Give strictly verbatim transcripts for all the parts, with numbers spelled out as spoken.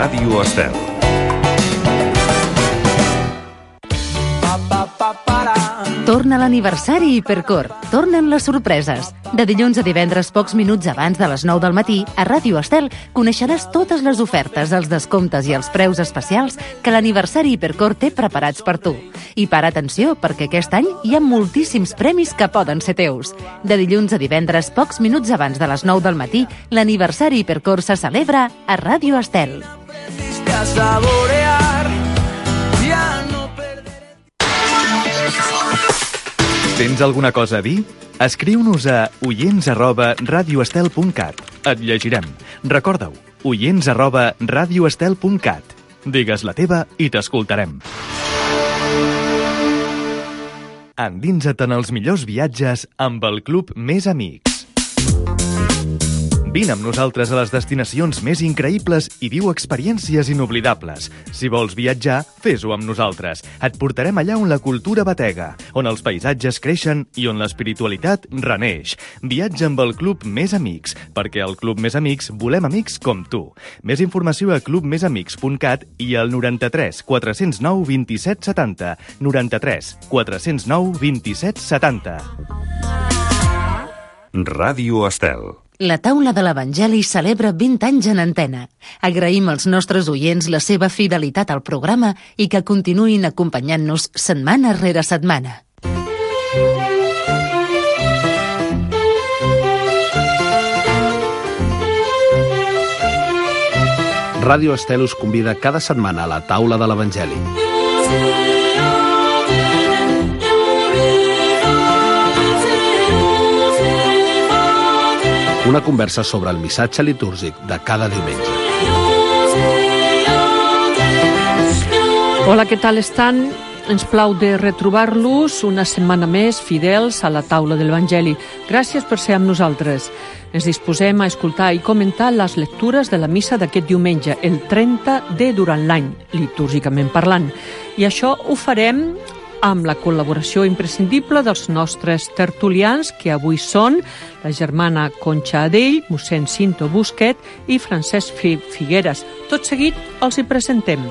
Ràdio Estel. Torna l'aniversari Hipercor. Tornen les sorpreses. De dilluns a divendres, pocs minuts abans de les nou del matí, a Ràdio Estel coneixeràs totes les ofertes, els descomptes i els preus especials que l'aniversari Hipercor té preparats per tu. I para atenció, perquè aquest any hi ha moltíssims premis que poden ser teus. De dilluns a divendres, pocs minuts abans de les nou del matí, l'aniversari Hipercor se celebra a Ràdio Estel. Tens alguna cosa a dir? Escriu-nos a oients arroba radioestel punt cat. Et llegirem. Recorda-ho, oients arroba radioestel punt cat. Digues la teva i t'escoltarem. Endinsa't en els millors viatges amb el Club Més Amics. Vine amb nosaltres a les destinacions més increïbles i viu experiències inoblidables. Si vols viatjar, fes-ho amb nosaltres. Et portarem allà on la cultura batega, on els paisatges creixen i on l'espiritualitat reneix. Viatja amb el Club Més Amics, perquè al Club Més Amics volem amics com tu. Més informació a club més amics punt cat i al noranta-tres quatre zero nou vint-i-set setanta. noranta-tres quatre zero nou vint-i-set setanta. Ràdio Estel. La taula de l'Evangeli celebra vint anys en antena. Agraïm als nostres oients la seva fidelitat al programa i que continuïn acompanyant-nos setmana rere setmana. Ràdio Estel us convida cada setmana a la taula de l'Evangeli. Una conversa sobre el missatge litúrgic de cada diumenge. Hola, què tal estan? Ens plau de retrobar-los una setmana més fidels a la taula de l'Evangeli. Gràcies per ser amb nosaltres. Ens disposem a escoltar i comentar les lectures de la missa d'aquest diumenge, el trenta de durant l'any, litúrgicament parlant. I això ho farem amb la col·laboració imprescindible dels nostres tertulians, que avui són la germana Conxa Adell, mossèn Cinto Busquet i Francesc Figueres. Tot seguit els hi presentem.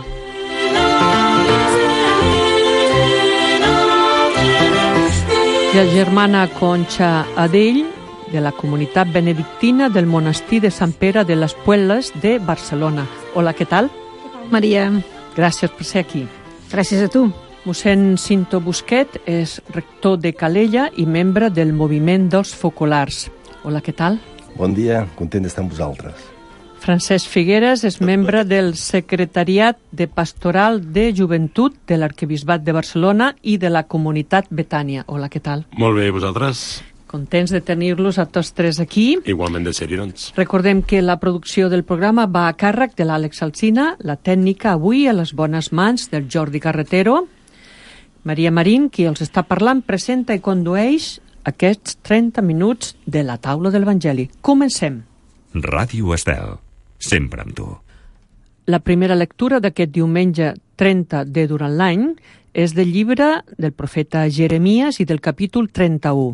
La germana Conxa Adell, de la comunitat benedictina del monestir de Sant Pere de les Puelles de Barcelona. Hola, què tal? Maria. Gràcies per ser aquí. Gràcies a tu. Mossèn Cinto Busquet és rector de Calella i membre del moviment dels focolars. Hola, què tal? Bon dia, content d'estar amb vosaltres. Francesc Figueres és membre del secretariat de pastoral de joventut de l'Arquebisbat de Barcelona i de la comunitat Betània. Hola, què tal? Molt bé, vosaltres? Contents de tenir-los a tots tres aquí. Igualment de ser-hi, doncs. Recordem que la producció del programa va a càrrec de l'Àlex Alsina, la tècnica avui a les bones mans del Jordi Carretero. Maria Marín, qui els està parlant, presenta i condueix aquests trenta minuts de la taula de l'Evangeli. Comencem. Ràdio Estel, sempre amb tu. La primera lectura d'aquest diumenge trenta de durant l'any és del llibre del profeta Jeremies i del capítol trenta-u.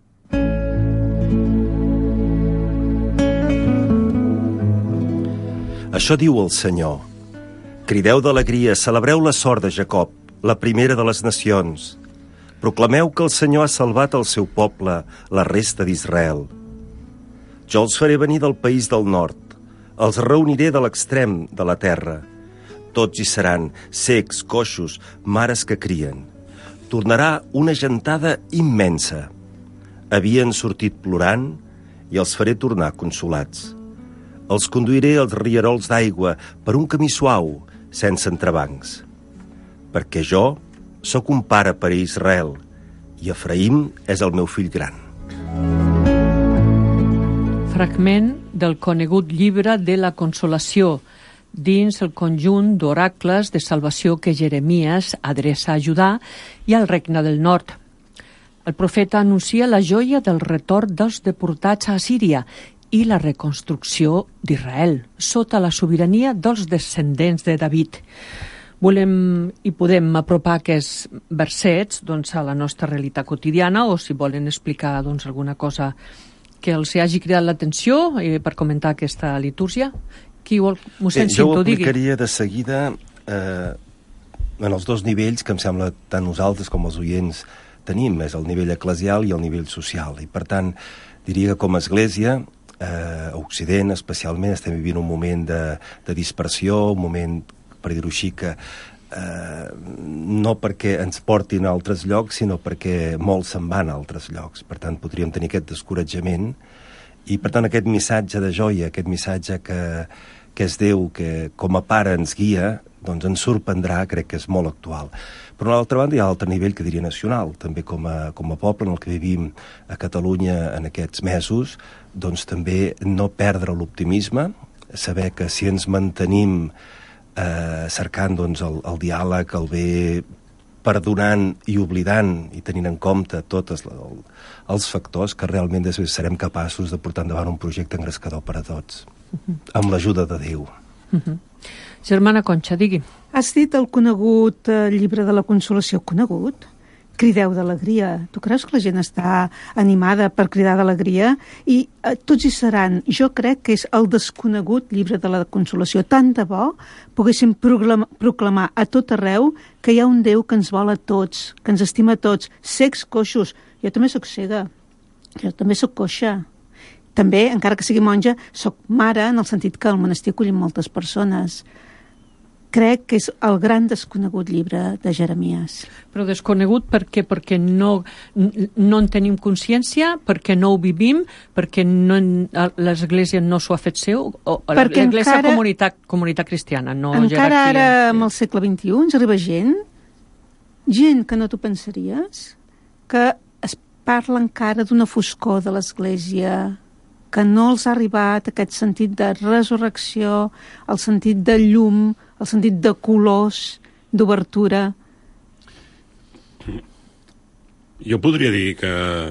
Això diu el Senyor. Crideu d'alegria, celebreu la sort de Jacob, la primera de les nacions. Proclameu que el Senyor ha salvat el seu poble, la resta d'Israel. Jo els faré venir del país del nord, els reuniré de l'extrem de la terra. Tots hi seran, cecs, coixos, mares que crien. Tornarà una gentada immensa. Havien sortit plorant i els faré tornar consolats. Els conduiré als rierols d'aigua per un camí suau, sense entrebancs. Perquè jo sóc un pare per a Israel i Efraïm és el meu fill gran. Fragment del conegut llibre de la Consolació, dins el conjunt d'oracles de salvació que Jeremies adreça a Judà i al Regne del Nord. El profeta anuncia la joia del retorn dels deportats a Assíria i la reconstrucció d'Israel, sota la sobirania dels descendents de David. Volem i podem apropar aquests versets doncs, a la nostra realitat quotidiana, o si volen explicar doncs, alguna cosa que els hagi cridat l'atenció eh, per comentar aquesta litúrgia. Qui vol... Mossèn Bé, jo ho Cinto, digui. aplicaria de seguida eh, en els dos nivells que em sembla tant nosaltres com els oients tenim, és el nivell eclesial i el nivell social. I per tant, diria que com a església, eh, a Occident especialment, estem vivint un moment de, de dispersió, un moment, per dir-ho així, que eh, no perquè ens portin a altres llocs, sinó perquè molts se'n van a altres llocs. Per tant, podríem tenir aquest descoratjament i, per tant, aquest missatge de joia, aquest missatge que, que és Déu, que com a pare ens guia, doncs ens sorprendrà, crec que és molt actual. Per una altra banda, hi ha l'altre nivell que diria nacional, també com a, com a poble en el que vivim a Catalunya en aquests mesos, doncs també no perdre l'optimisme, saber que si ens mantenim eh, cercant doncs, el, el diàleg, el bé, perdonant i oblidant i tenint en compte tots el, els factors, que realment després serem capaços de portar endavant un projecte engrescador per a tots, uh-huh. amb l'ajuda de Déu. Uh-huh. Germana Conxa, digui. Has dit el conegut eh, llibre de la Consolació, conegut? Crideu d'alegria. Tu creus que la gent està animada per cridar d'alegria? I eh, tots hi seran. Jo crec que és el desconegut llibre de la Consolació. Tant de bo poguéssim proclamar, proclamar a tot arreu que hi ha un Déu que ens vol a tots, que ens estima a tots, cecs, coixos. Jo també sóc cega. Jo també sóc coixa. També, encara que sigui monja, sóc mare en el sentit que al monestir acollim moltes persones. Crec que és el gran desconegut llibre de Jeremies. Però desconegut per què? Perquè no, no en tenim consciència, perquè no ho vivim, perquè no, l'Església no s'ho ha fet seu, o l'Església encara, comunitat, comunitat cristiana, no encara jerarquia. Ara, amb el segle vint-i-u, ens arriba gent, gent que no t'ho pensaries, que es parla encara d'una foscor de l'Església, que no els ha arribat aquest sentit de resurrecció, el sentit de llum, el sentit de colors, d'obertura. Jo podria dir que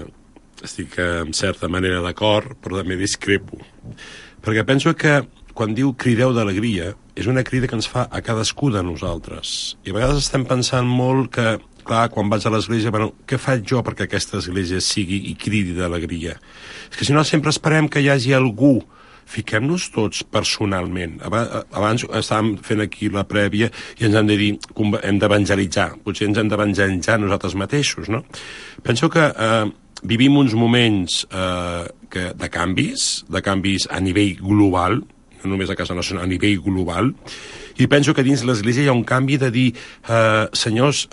estic en certa manera d'acord, però també discrepo. Perquè penso que quan diu crideu d'alegria, és una crida que ens fa a cadascú de nosaltres. I a vegades estem pensant molt que, clar, quan vaig a l'església, bueno, què faig jo perquè aquesta església sigui i cridi d'alegria? És que si no sempre esperem que hi hagi algú. Fiquem-nos tots personalment. Abans estàvem fent aquí la prèvia i ens han de dir que hem d'evangelitzar. Potser ens hem d'evangelitzar nosaltres mateixos, no? Penso que eh, vivim uns moments eh, que, de canvis, de canvis a nivell global, no només a casa nostra, a nivell global, i penso que dins l'Església hi ha un canvi de dir eh, senyors,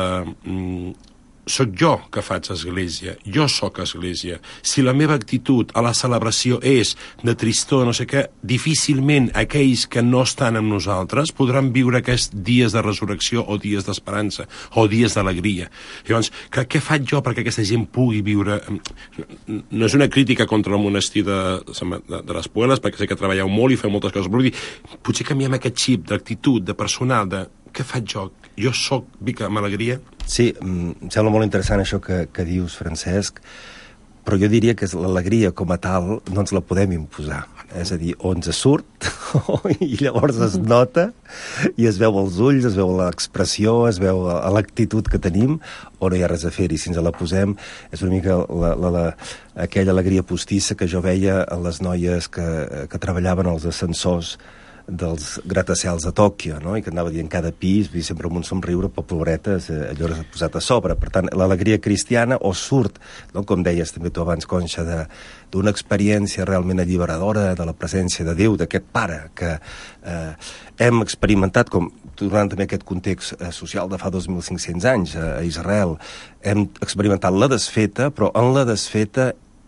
eh, soc jo que faig església, jo sóc església. Si la meva actitud a la celebració és de tristor, no sé què, difícilment aquells que no estan amb nosaltres podran viure aquests dies de resurrecció o dies d'esperança o dies d'alegria. Llavors, que, què faig jo perquè aquesta gent pugui viure? No és una crítica contra el monestir de, de, de les Puelas, perquè sé que treballeu molt i feu moltes coses, però vull dir, potser canviem aquest xip d'actitud, de personal, de què faig jo? Jo soc, vic amb alegria? Sí, em sembla molt interessant això que, que dius, Francesc, però jo diria que l'alegria com a tal no ens la podem imposar. És a dir, o ens surt, i llavors es nota, i es veu als ulls, es veu l'expressió, es veu a l'actitud que tenim, o no hi ha res a fer-hi. Si ens la posem, és una mica la, la, la, aquella alegria postissa que jo veia a les noies que, que treballaven als ascensors dels gratacels a Tòquio, no? I que anava dient cada pis, i sempre amb un somriure, però pobretes, eh, allò s'ha posat a sobre. Per tant, l'alegria cristiana o surt, no? Com deies també tu abans, Conxa, d'una experiència realment alliberadora de la presència de Déu, d'aquest pare que eh, hem experimentat, com tornant també a aquest context eh, social de fa dos mil cinc-cents anys a, a Israel, hem experimentat la desfeta, però en la desfeta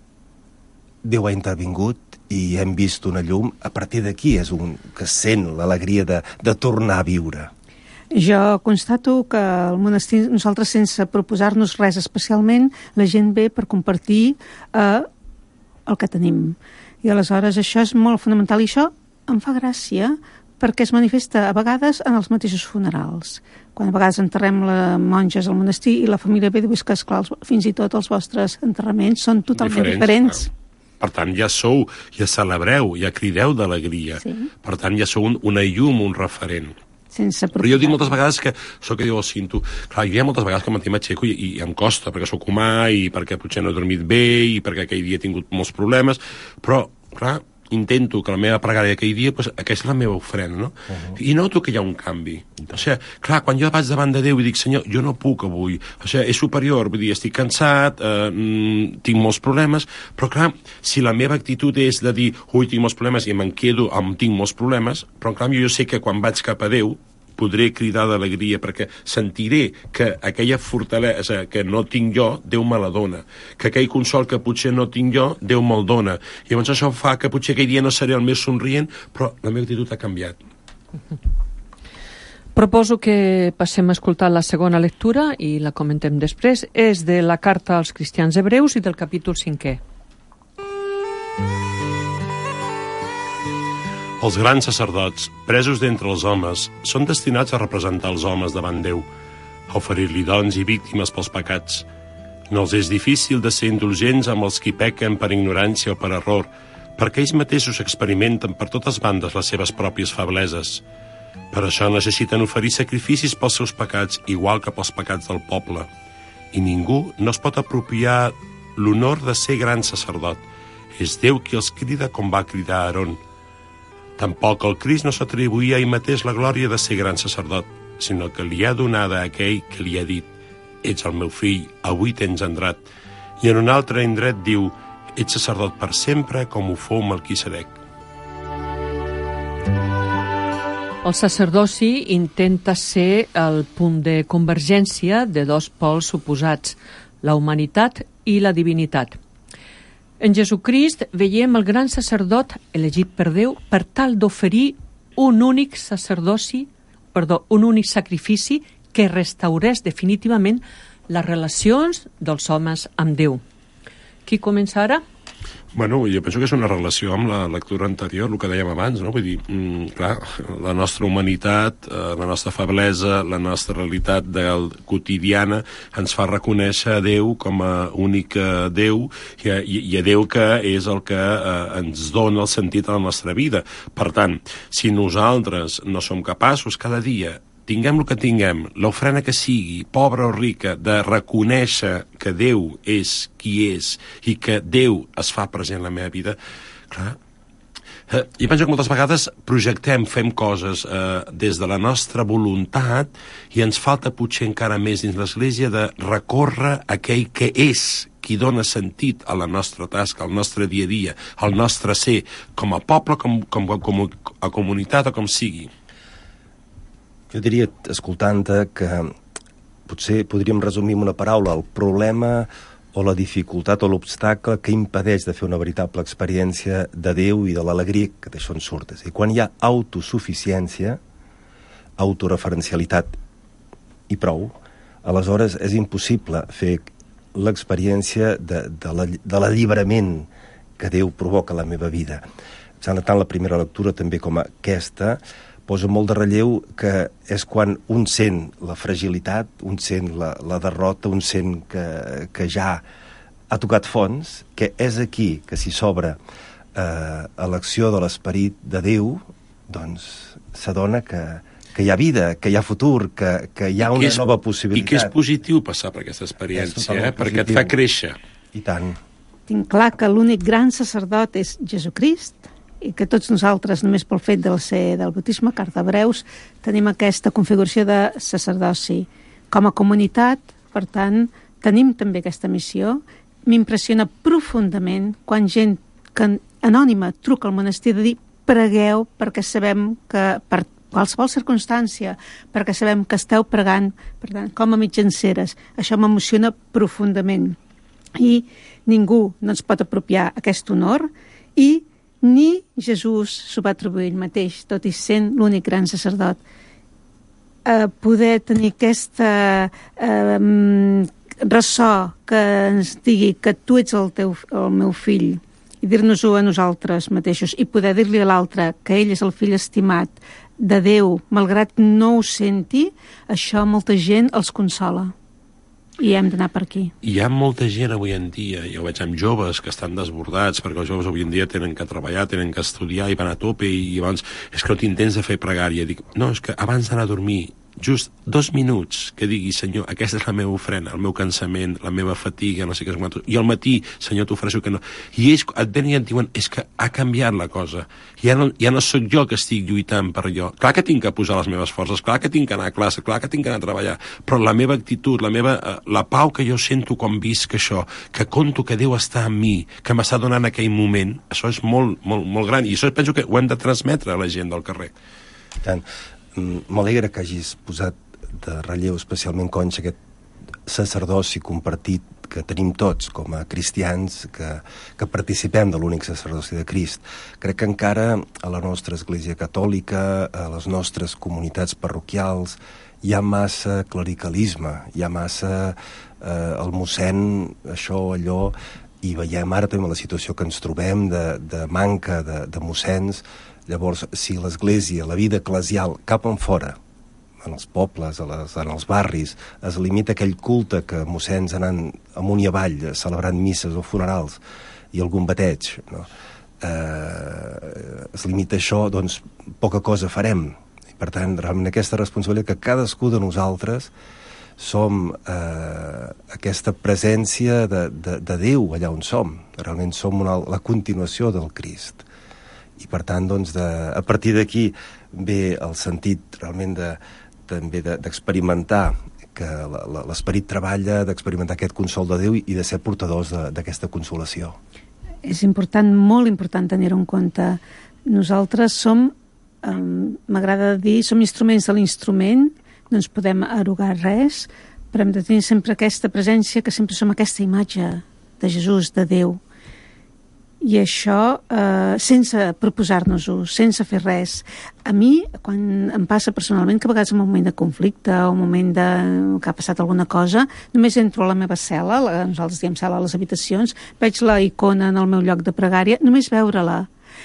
Déu ha intervingut i hem vist una llum. A partir d'aquí és un que sent l'alegria de, de tornar a viure. Jo constato que al monestir, nosaltres sense proposar-nos res especialment, la gent ve per compartir eh, el que tenim. I aleshores això és molt fonamental i això em fa gràcia perquè es manifesta a vegades en els mateixos funerals. Quan a vegades enterrem les monges al monestir i la família ve i diu que, esclar, fins i tot els vostres enterraments són totalment diferents. diferents. Per tant, ja sou, ja celebreu, ja crideu d'alegria. Sí. Per tant, ja sou un, una llum, un referent. Sense Però jo dic moltes vegades que, això que diu el Cinto, clar, jo hi ha moltes vegades que m'aixeco i, i em costa, perquè sóc humà i perquè potser no he dormit bé i perquè aquell dia he tingut molts problemes, però, clar, intento que la meva pregària aquell dia, doncs, aquesta és la meva ofrena, no? Uh-huh. I noto que hi ha un canvi. O sigui, clar, quan jo vaig davant de Déu i dic, Senyor, jo no puc avui, o sigui, és superior, vull dir, estic cansat, eh, mm, tinc molts problemes, però clar, si la meva actitud és de dir, ui, tinc molts problemes, i me'n quedo amb tinc molts problemes, però en canvi jo sé que quan vaig cap a Déu, podré cridar d'alegria perquè sentiré que aquella fortalesa que no tinc jo, Déu me la dona, que aquell consol que potser no tinc jo, Déu me'l dona. I llavors això fa que potser aquell dia no seré el més somrient, però la meva actitud ha canviat. Proposo que passem a escoltar la segona lectura i la comentem després. És de la carta als cristians hebreus i del capítol cinquè. Els grans sacerdots, presos d'entre els homes, són destinats a representar els homes davant Déu, a oferir-li dons i víctimes pels pecats. No els és difícil de ser indulgents amb els qui pequen per ignorància o per error, perquè ells mateixos experimenten per totes bandes les seves pròpies febleses. Per això necessiten oferir sacrificis pels seus pecats, igual que pels pecats del poble. I ningú no es pot apropiar l'honor de ser gran sacerdot. És Déu qui els crida com va cridar Aaron. Tampoc el Crist no s'atribuïa a ell mateix la glòria de ser gran sacerdot, sinó que li ha donada a aquell que li ha dit: ets el meu fill, avui t'he engendrat. I en un altre indret diu: ets sacerdot per sempre, com ho fou Melquisedec. El sacerdoci intenta ser el punt de convergència de dos pols oposats, la humanitat i la divinitat. En Jesucrist veiem el gran sacerdot elegit per Déu per tal d'oferir un únic sacerdoci, perdó, un únic sacrifici que restaurés definitivament les relacions dels homes amb Déu. Qui comença ara? Bueno, jo penso que és una relació amb la lectura anterior, el que dèiem abans, no? Vull dir, mm, clar, la nostra humanitat, eh, la nostra feblesa, la nostra realitat del, quotidiana ens fa reconèixer a Déu com a únic Déu i a, i a Déu que és el que eh, ens dona el sentit a la nostra vida. Per tant, si nosaltres no som capaços cada dia, tinguem el que tinguem, l'ofrena que sigui, pobra o rica, de reconèixer que Déu és qui és i que Déu es fa present en la meva vida, clar, eh, jo penso que moltes vegades projectem, fem coses eh, des de la nostra voluntat i ens falta potser encara més dins l'Església de recórrer aquell que és, qui dona sentit a la nostra tasca, al nostre dia a dia, al nostre ser, com a poble, com, com, com a comunitat o com sigui. Jo diria, escoltant-te, que potser podríem resumir amb una paraula: el problema o la dificultat o l'obstacle que impedeix de fer una veritable experiència de Déu i de l'alegria que d'això en surtes. I quan hi ha autosuficiència, autoreferencialitat i prou, aleshores és impossible fer l'experiència de, de, la, de l'alliberament que Déu provoca a la meva vida. Tant la primera lectura també com aquesta posa molt de relleu que és quan un sent la fragilitat, un sent la, la derrota, un sent que, que ja ha tocat fons, que és aquí que s'hi s'obre eh, a l'acció de l'esperit de Déu, doncs s'adona que, que hi ha vida, que hi ha futur, que, que hi ha una és, nova possibilitat. I que és positiu passar per aquesta experiència, eh? Perquè et fa créixer. I tant. Tinc clar que l'únic gran sacerdot és Jesucrist, i que tots nosaltres, només pel fet del ser del bautisme, carta d'Hebreus, tenim aquesta configuració de sacerdoci. Com a comunitat, per tant, tenim també aquesta missió. M'impressiona profundament quan gent que anònima truca al monestir de dir: pregueu, perquè sabem que per qualsevol circumstància, perquè sabem que esteu pregant, per tant, com a mitjanceres. Això m'emociona profundament. I ningú no ens pot apropiar aquest honor, i ni Jesús s'ho va atribuir ell mateix, tot i sent l'únic gran sacerdot. Eh, poder tenir aquesta eh, ressò que ens digui que tu ets el, teu, el meu fill, i dir-nos-ho a nosaltres mateixos, i poder dir-li a l'altre que ell és el fill estimat de Déu, malgrat no ho senti, això molta gent els consola. I hem d'anar per aquí. Hi ha molta gent avui en dia, jo veig amb joves que estan desbordats, perquè els joves avui en dia tenen que treballar, tenen que estudiar i van a tope, i abans és que no tinc temps de fer pregària. Dic, no, és que abans d'anar a dormir just dos minuts que digui, Senyor, aquesta és la meva ofrena, el meu cansament, la meva fatiga, no sé què, i al matí, Senyor, t'ofereixo que no. I ells et venen i et diuen, és que ha canviat la cosa. Ja no, ja no sóc jo que estic lluitant per allò. Clar que tinc que posar les meves forces, clar que tinc que anar a classe, clar que tinc que anar a treballar, però la meva actitud, la meva, la pau que jo sento quan visc això, que conto que Déu està amb mi, que m'està donant aquell moment, això és molt, molt, molt gran, i això penso que ho hem de transmetre a la gent del carrer. Tant. M'alegra que hagis posat de relleu especialment, Conxa, aquest sacerdoci compartit que tenim tots com a cristians que, que participem de l'únic sacerdoci de Crist. Crec que encara a la nostra Església Catòlica, a les nostres comunitats parroquials, hi ha massa clericalisme, hi ha massa eh, el mossèn, això, allò, i veiem ara també la situació que ens trobem de, de manca de, de mossens. Llavors, si l'Església, la vida eclesial, cap en fora, en els pobles, a les, en els barris, es limita aquell culte que mossens anant amunt i avall, celebrant misses o funerals, i algun bateig, no? eh, es limita això, doncs poca cosa farem. I, per tant, realment aquesta responsabilitat que cadascú de nosaltres som eh, aquesta presència de, de, de Déu allà on som. Realment som una, la continuació del Crist. I per tant, doncs, de, a partir d'aquí ve el sentit realment de, també de, d'experimentar que la, la, l'esperit treballa, d'experimentar aquest consol de Déu i, i de ser portadors de, d'aquesta consolació. És important, molt important tenir-ho en compte. Nosaltres som, eh, m'agrada dir, som instruments de l'instrument, no ens podem erogar res, però hem de tenir sempre aquesta presència, que sempre som aquesta imatge de Jesús, de Déu. I això eh, sense proposar-nos-ho, sense fer res. A mi, quan em passa personalment, que a vegades en un moment de conflicte o un moment de, que ha passat alguna cosa, només entro a la meva cel·la, la, nosaltres diem cel·la a les habitacions, veig la icona en el meu lloc de pregària, només veure-la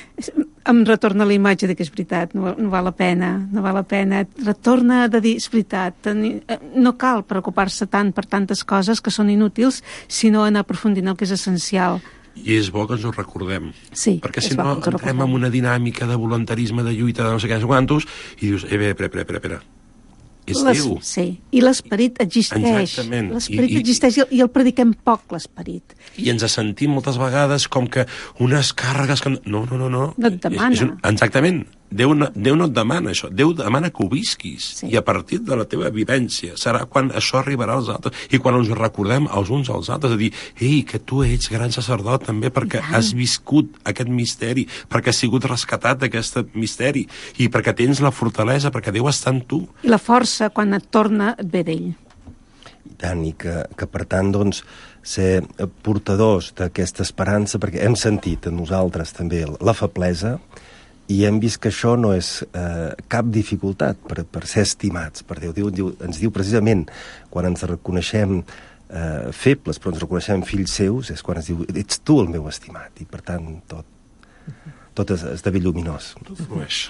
em retorna la imatge de que és veritat, no, no val la pena, no val la pena, retorna de dir, és veritat, tenir, no cal preocupar-se tant per tantes coses que són inútils, sinó anar aprofundint el que és essencial. I és bo que ens ho recordem. Sí, perquè si no entrem en una dinàmica de voluntarisme, de lluita, de no sé què, no sé quantos, i dius, eh, bé, espera, espera, espera. És Les, Déu. Sí, i l'esperit existeix. Exactament. L'esperit I, i, existeix i, i el prediquem poc, l'esperit. I ens sentim moltes vegades com que unes càrregues que... No, no, no, no. No et demana. És, és un... Exactament. Déu no, Déu no et demana això. Déu demana que ho visquis. Sí. I a partir de la teva vivència serà quan això arribarà als altres. I quan ens recordem els uns als altres, de dir, ei, que tu ets gran sacerdot també perquè has viscut aquest misteri, perquè has sigut rescatat d'aquest misteri i perquè tens la fortalesa, perquè Déu està en tu. I la força, quan et torna, et ve d'ell. I tant, i que, que per tant, doncs, ser portadors d'aquesta esperança, perquè hem sentit en nosaltres també la feblesa, i hem vist que això no és eh, cap dificultat per, per ser estimats per Déu. Déu, Déu ens diu precisament, quan ens reconeixem eh, febles, però ens reconeixem fills seus, és quan ens diu, ets tu el meu estimat, i per tant tot, tot es, esdevé lluminós. Tot flueix.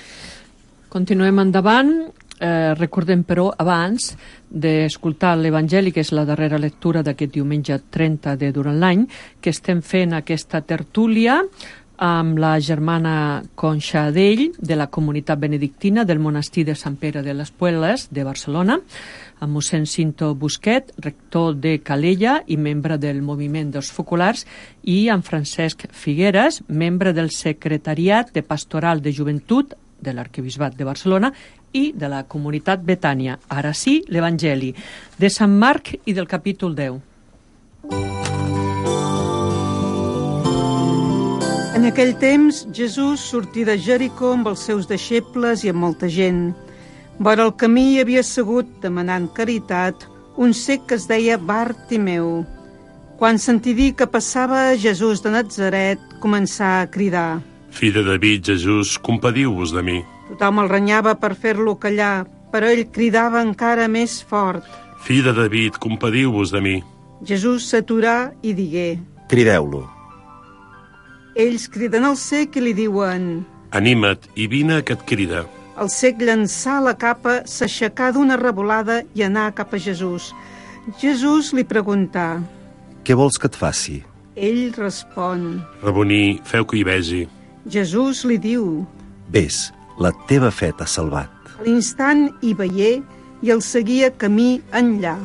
Continuem endavant. Eh, recordem, però, abans d'escoltar l'Evangeli, que és la darrera lectura d'aquest diumenge trenta de durant l'any, que estem fent aquesta tertúlia amb la germana Conxa Adell, de la comunitat benedictina del monestir de Sant Pere de les Puelles de Barcelona, amb mossèn Cinto Busquet, rector de Calella i membre del moviment dels focolars, i amb Francesc Figueres, membre del secretariat de pastoral de joventut de l'Arquebisbat de Barcelona i de la comunitat Betània. Ara sí, l'Evangeli de Sant Marc i del capítol deu. En aquell temps, Jesús sortí de Jericó amb els seus deixebles i amb molta gent. Vora el camí hi havia assegut, demanant caritat, un cec que es deia Bartimeu. Quan sentí dir que passava Jesús de Natzaret, començà a cridar. Fill de David, Jesús, compadiu-vos de mi. Tothom el renyava per fer-lo callar, però ell cridava encara més fort. Fill de David, compadiu-vos de mi. Jesús s'aturà i digué. Crideu-lo. Ells criden al cec i li diuen. Anima't i vine que et crida. El cec llançà la capa, s'aixecà d'una revolada i anà cap a Jesús. Jesús li preguntà. Què vols que et faci? Ell respon. Raboní, feu que hi vegi. Jesús li diu. Ves, la teva fe t'ha salvat. A l'instant hi veié i el seguia camí enllà.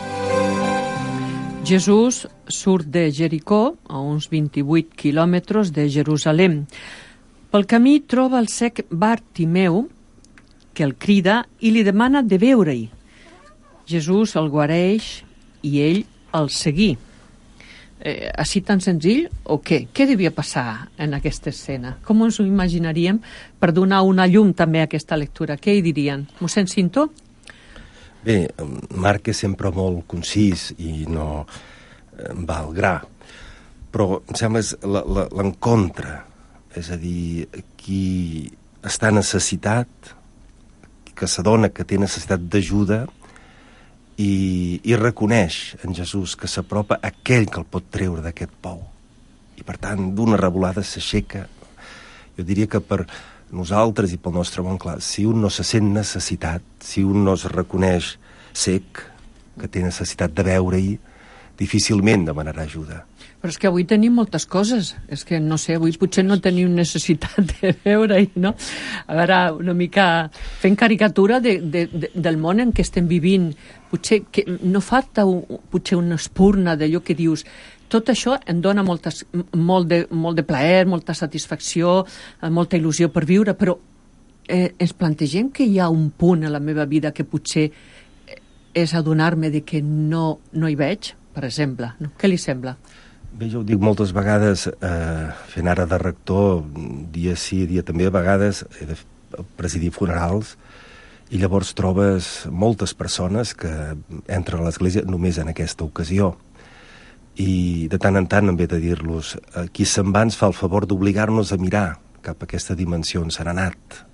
Jesús surt de Jericó, a uns vint-i-vuit quilòmetres de Jerusalem. Pel camí troba el cec Bartimeu, que el crida i li demana de veure-hi. Jesús el guareix i ell el seguí. Eh, així tan senzill o què? Què devia passar en aquesta escena? Com ens ho imaginaríem per donar una llum també a aquesta lectura? Què hi dirien? Mossèn Cinto? Bé, Marc és sempre molt concís i no va al gra, però em sembla és l'encontre, és a dir, qui està necessitat, que s'adona que té necessitat d'ajuda i, i reconeix en Jesús que s'apropa aquell que el pot treure d'aquest pou. I per tant, d'una revolada s'aixeca. Jo diria que per nosaltres i pel nostre món, clar, si un no se sent necessitat, si un no es reconeix sec, que té necessitat de veure-hi, difícilment demanarà ajuda. Però és que avui tenim moltes coses. És que, no sé, avui potser no tenim necessitat de veure-hi, no? A veure, una mica fent caricatura de, de, de, del món en què estem vivint. Potser que no falta un, potser una espurna d'allò que dius. Tot això em dona moltes, molt, de, molt de plaer, molta satisfacció, molta il·lusió per viure, però eh, ens plantegem que hi ha un punt a la meva vida que potser és adonar-me de que no, no hi veig, per exemple. No? Què li sembla? Bé, jo ho dic moltes vegades, eh, fent ara de rector, dia sí, dia també, a vegades he de presidir funerals, i llavors trobes moltes persones que entren a l'església només en aquesta ocasió. I de tant en tant em ve de dir-los, eh, qui se'n va ens fa el favor d'obligar-nos a mirar cap a aquesta dimensió on s'han anat.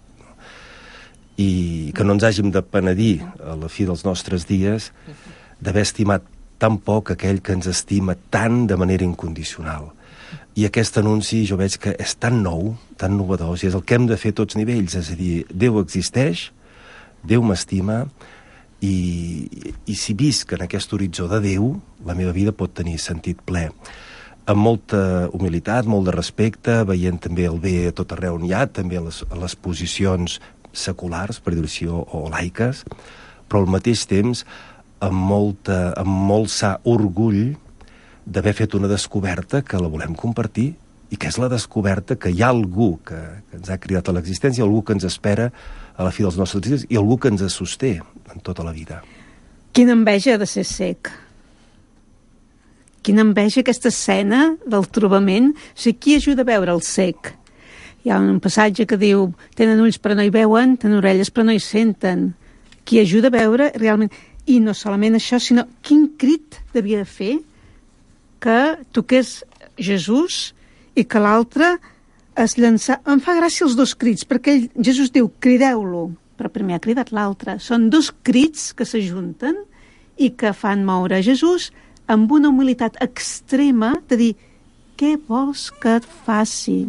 I que no ens hàgim de penedir a la fi dels nostres dies d'haver estimat tan poc aquell que ens estima tant de manera incondicional. I aquest anunci jo veig que és tan nou, tan novedós, i és el que hem de fer a tots nivells, és a dir, Déu existeix, Déu m'estima, i, i si visc en aquest horitzó de Déu, la meva vida pot tenir sentit ple. Amb molta humilitat, molt de respecte, veient també el bé a tot arreu on hi ha, també a les, a les posicions seculars, per dir-ho així, o, o laiques, però al mateix temps amb, molta, amb molt sa orgull d'haver fet una descoberta que la volem compartir i que és la descoberta que hi ha algú que, que ens ha cridat a l'existència, algú que ens espera a la fi dels nostres dies i algú que ens sosté en tota la vida. Quina enveja de ser sec. Quina enveja aquesta escena del trobament. O sigui, qui ajuda a veure el sec? Hi ha un passatge que diu tenen ulls però no hi veuen, tenen orelles però no hi senten. Qui ajuda a veure realment... I no solament això, sinó quin crit devia fer que toqués Jesús i que l'altre es llançà... Em fa gràcia els dos crits, perquè ell, Jesús diu, crideu-lo, però primer ha cridat l'altre. Són dos crits que s'ajunten i que fan moure Jesús amb una humilitat extrema de dir, què vols que et faci?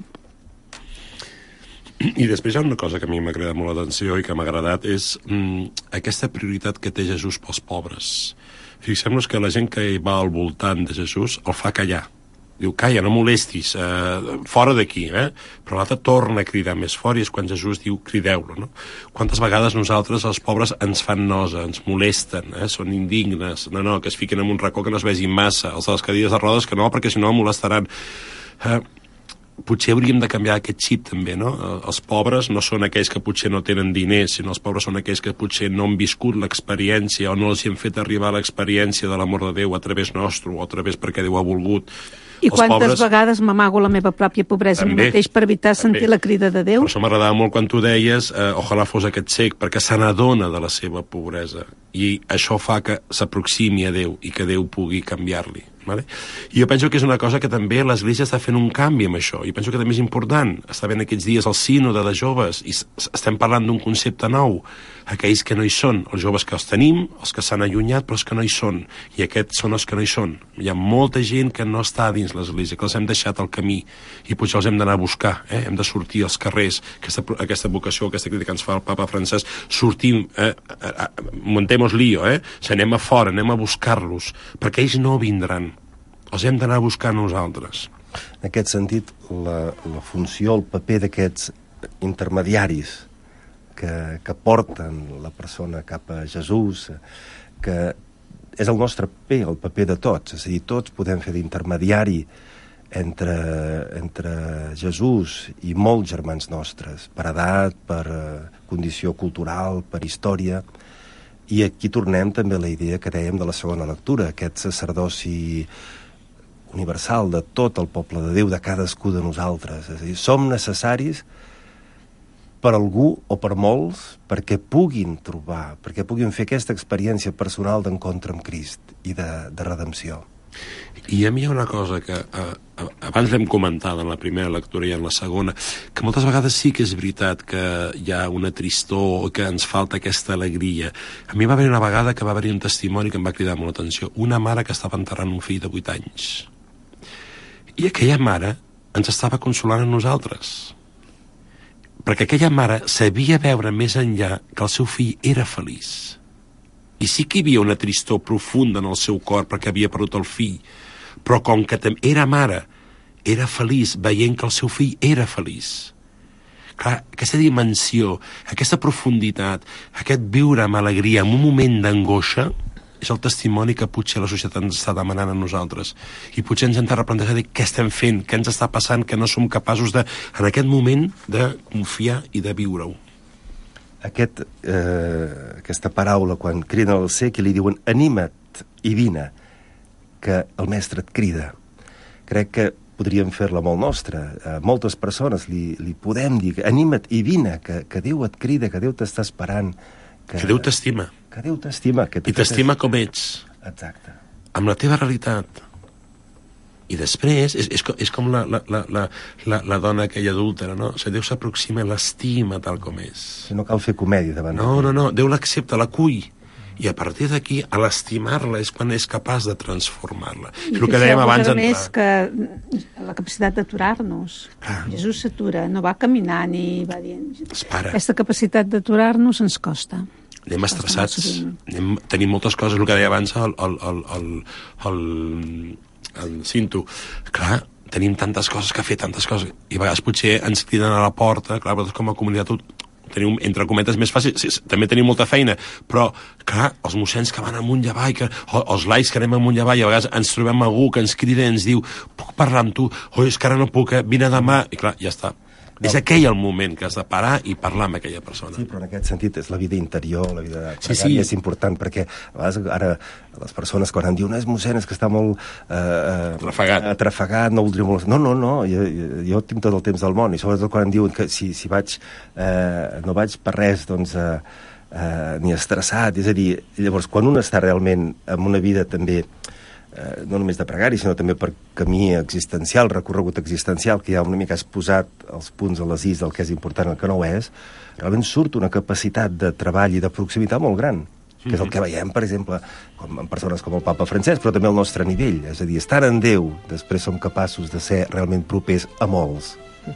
I després hi ha una cosa que a mi m'ha cridat molt l'atenció i que m'ha agradat, és mm, aquesta prioritat que té Jesús pels pobres. Fixem-nos que la gent que va al voltant de Jesús el fa callar. Diu, calla, no molestis, eh, fora d'aquí, eh? Però l'altre torna a cridar més fort i és quan Jesús diu, crideu-lo, no? Quantes vegades nosaltres, els pobres, ens fan nosa, ens molesten, eh? Són indignes, no, no, que es fiquen en un racó que no es vegin massa, els de les cadires de rodes que no, perquè si no molestaran. Eh, potser hauríem de canviar aquest xip també, no? Els pobres no són aquells que potser no tenen diners, sinó els pobres són aquells que potser no han viscut l'experiència o no els hem fet arribar l'experiència de l'amor de Déu a través nostre o a través perquè Déu ha volgut. I els quantes pobres... vegades m'amago la meva pròpia pobresa també, mi mateix per evitar també. Sentir la crida de Déu? Per això m'agradava molt quan tu deies eh, ojalà fos aquest cec, perquè se n'adona de la seva pobresa i això fa que s'aproximi a Déu i que Déu pugui canviar-li. Vale? I jo penso que és una cosa que també l'Església està fent un canvi amb això, i penso que també és important. Està ben aquests dies el sínode de joves i estem parlant d'un concepte nou, aquells que no hi són, els joves que els tenim, els que s'han allunyat però els que no hi són, i aquests són els que no hi són. Hi ha molta gent que no està dins l'Església, que els hem deixat al camí i potser els hem d'anar a buscar, eh? Hem de sortir als carrers, aquesta, aquesta vocació, aquesta crítica que ens fa el papa Francesc, sortim, eh? montemos lío, eh? Si anem a fora, anem a buscar-los, perquè ells no vindran. Els hem d'anar a buscar nosaltres. En aquest sentit, la, la funció, el paper d'aquests intermediaris que, que porten la persona cap a Jesús, que és el nostre paper, el paper de tots, és a dir, tots podem fer d'intermediari entre, entre Jesús i molts germans nostres, per edat, per condició cultural, per història, i aquí tornem també a la idea que dèiem de la segona lectura, aquest sacerdoci universal de tot el poble de Déu, de cadascú de nosaltres, és a dir, som necessaris per algú o per molts perquè puguin trobar, perquè puguin fer aquesta experiència personal d'encontre amb Crist i de, de redempció. I a mi hi ha una cosa que eh, abans l'hem comentat en la primera lectura i en la segona, que moltes vegades sí que és veritat que hi ha una tristor, que ens falta aquesta alegria. A mi va haver una vegada que va haver un testimoni que em va cridar molt l'atenció, una mare que estava enterrant un fill de vuit anys. I aquella mare ens estava consolant a nosaltres, perquè aquella mare sabia veure més enllà que el seu fill era feliç. I sí que hi havia una tristor profunda en el seu cor perquè havia perdut el fill, però com que era mare, era feliç veient que el seu fill era feliç. Clar, aquesta dimensió, aquesta profunditat, aquest viure amb alegria en un moment d'angoixa, és el testimoni que potser la societat ens està demanant a nosaltres. I potser ens hem de replantejar de què estem fent, què ens està passant, que no som capaços de, en aquest moment, de confiar i de viure-ho. Aquest, eh, aquesta paraula, quan criden al cec i li diuen anima't i vine, que el mestre et crida, crec que podríem fer-la molt nostra. A moltes persones li, li podem dir anima't i vine, que, que Déu et crida, que Déu t'està esperant, que, que Déu t'estima. Que Déu t'estima. Que I t'estima com ets. Exacte. Amb la teva realitat. I després, és, és, és com la, la, la, la, la dona aquella adúltera, no? O sigui, Déu s'aproxima i l'estima tal com és. No cal fer comèdia davant. No, no, no, Déu l'accepta, l'acull. I a partir d'aquí, a l'estimar-la és quan és capaç de transformar-la. I el que dèiem abans... A més que la capacitat d'aturar-nos. Ah. Jesús s'atura, no va caminar ni va dient. Es para. Aquesta capacitat d'aturar-nos ens costa. Anem estressats, anem, tenim moltes coses, el que deia abans el, el, el, el, el, el Cinto. Clar, tenim tantes coses que fer, tantes coses, i a vegades potser ens criden a la porta, clar, vosaltres com a comunitat tenim, entre cometes, més fàcil, sí, també tenim molta feina, però, clar, els mossens que van amunt i avall, que, o els laics que anem amunt i avall, a vegades ens trobem algú que ens crida i ens diu, puc parlar amb tu? Oi, és que ara no puc, eh? Vine demà, i clar, ja està. No. És aquell el moment que has de parar i parlar amb aquella persona. Sí, però en aquest sentit és la vida interior, la vida de sí, sí. és important, perquè a vegades ara les persones quan em diuen és mossèn, és que està molt eh, atrafegat. atrafegat, no voldria molt... No, no, no, jo, jo tinc tot el temps del món, i sobretot quan em diuen que si, si vaig, eh, no vaig per res, doncs, eh, eh, ni estressat, és a dir, llavors, quan un està realment en una vida també Eh, no només de pregari, sinó també per camí existencial, recorregut existencial, que ja una mica has posat els punts a les is del que és important i el que no ho és, realment surt una capacitat de treball i de proximitat molt gran, que és el que veiem, per exemple, com en persones com el papa Francesc, però també al nostre nivell. És a dir, estar en Déu, després som capaços de ser realment propers a molts.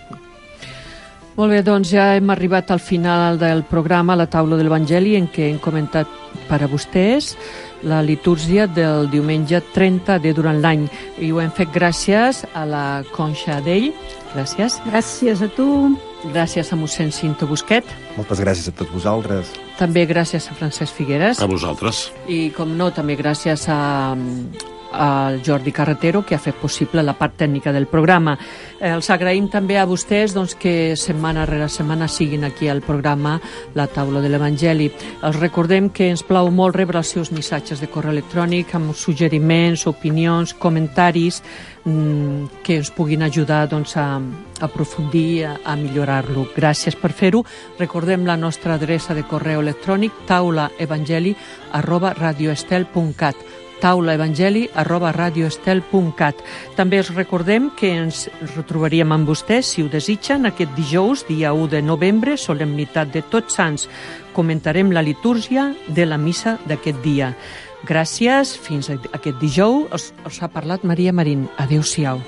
Molt bé, doncs ja hem arribat al final del programa La Taula de l'Evangeli, en què hem comentat per a vostès la litúrgia del diumenge trenta de durant l'any. I ho hem fet gràcies a la Conxa Dell. Gràcies. Gràcies a tu. Gràcies a mossèn Cinto Busquet. Moltes gràcies a tots vosaltres. També gràcies a Francesc Figueres. A vosaltres. I, com no, també gràcies a... al Jordi Carretero, que ha fet possible la part tècnica del programa. Eh, els agraïm també a vostès doncs, que setmana rere setmana siguin aquí al programa La Taula de l'Evangeli. Els recordem que ens plau molt rebre els seus missatges de correu electrònic amb suggeriments, opinions, comentaris mmm, que ens puguin ajudar doncs, a, a aprofundir, a, a millorar-lo. Gràcies per fer-ho. Recordem la nostra adreça de correu electrònic taulaevangeli arroba radioestel punt cat taulaevangeli arroba radioestel punt cat. També us recordem que ens retrobaríem amb vostès, si ho desitgen, aquest dijous, dia u de novembre, solemnitat de Tots Sants. Comentarem la litúrgia de la missa d'aquest dia. Gràcies, fins a aquest dijous. Us, us ha parlat Maria Marín. Adéu-siau.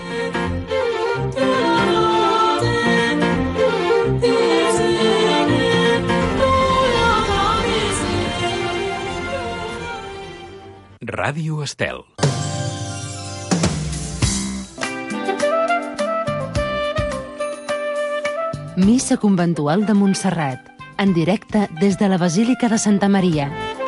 Ràdio Estel. Missa conventual de Montserrat. en directe des de la Basílica de Santa Maria.